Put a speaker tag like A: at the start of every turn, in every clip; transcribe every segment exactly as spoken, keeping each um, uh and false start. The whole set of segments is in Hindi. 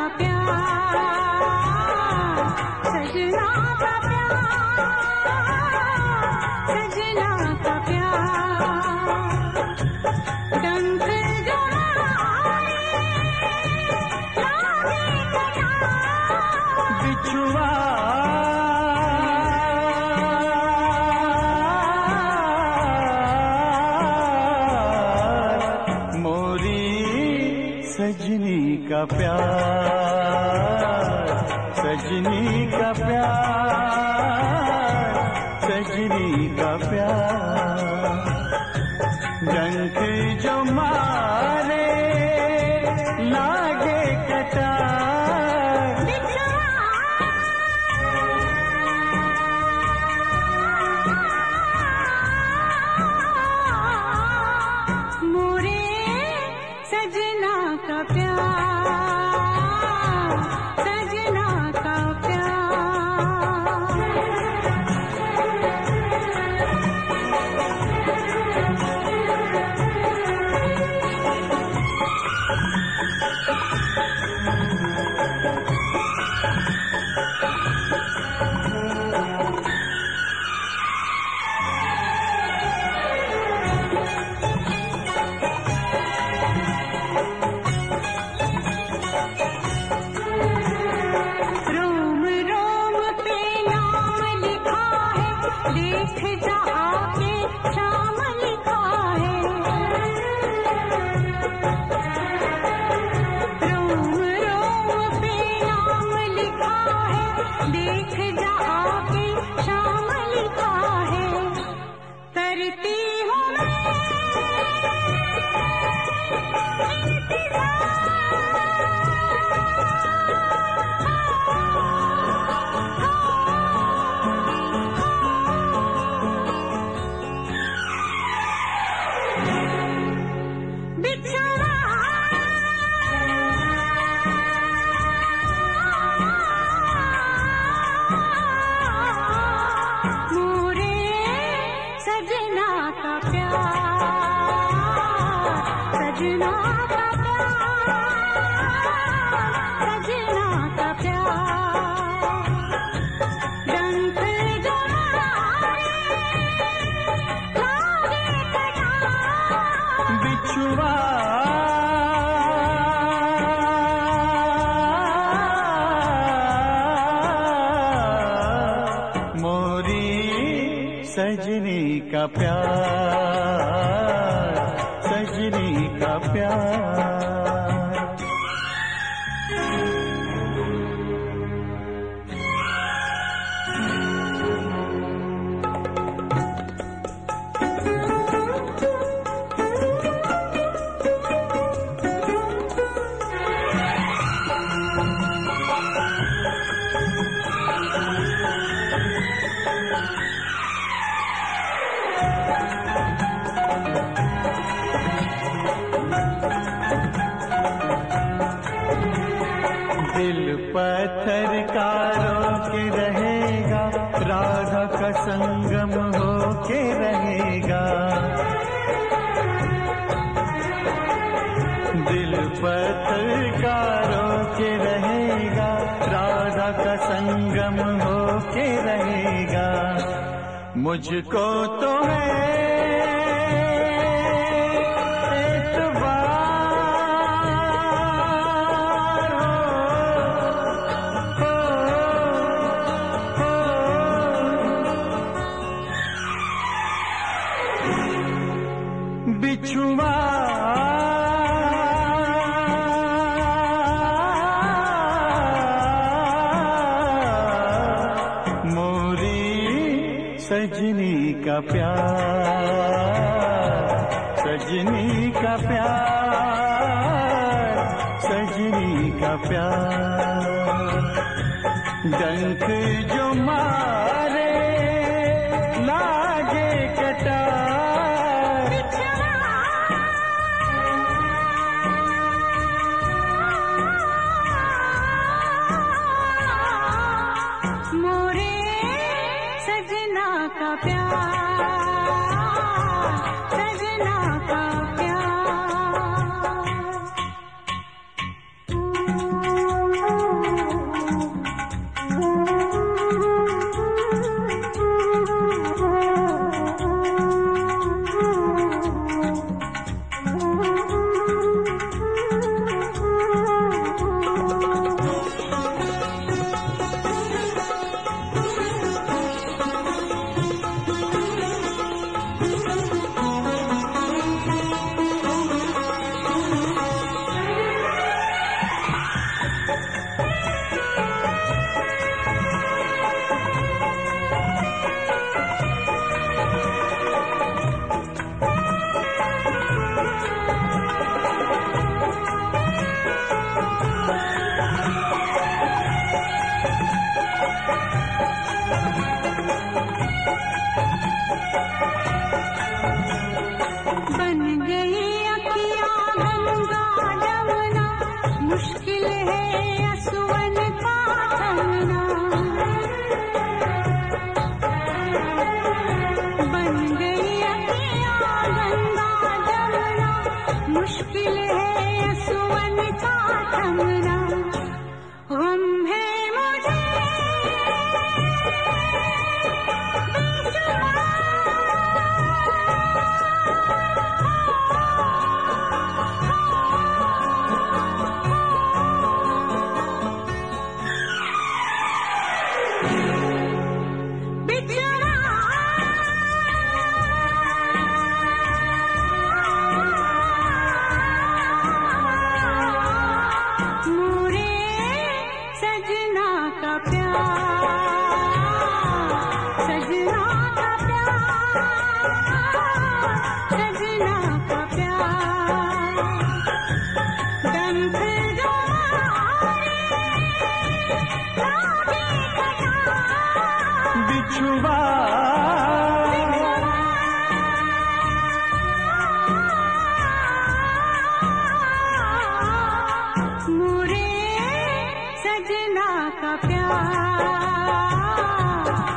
A: प्यार, सजना का प्यार, सजना का प्यार। डंक जो मारे लागे कटार,
B: बिछुआ सजनी का प्यार, सजनी का प्यार, सजनी का प्यार। डंक जो मारे लागे कटार,
A: मोरे सजना का प्यार, सजना का प्यार। देख जा आके शाम लिखा है, रोम रोम पे नाम लिखा है। देख जा आके शाम लिखा है। करती हूँ मैं सजना का प्यार, सजना का प्यार, सजना का प्यार। डंक जो मारे लागे कटार,
B: बिछुआ मोरी सजनी का प्यार, सजनी का प्यार। दिल पत्थर का रोके रहेगा, राधा का संगम होके रहेगा। दिल पत्थर का रोके रहेगा, राधा का संगम होके रहेगा। मुझको तो है बिछुआ मोरी सजनी का प्यार, सजनी का प्यार, सजनी का प्यार। डंक जो मारे लागे कटार,
A: मोरे सजना का प्यार, सजना का प्यार।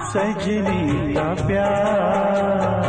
B: सजनी का प्यार।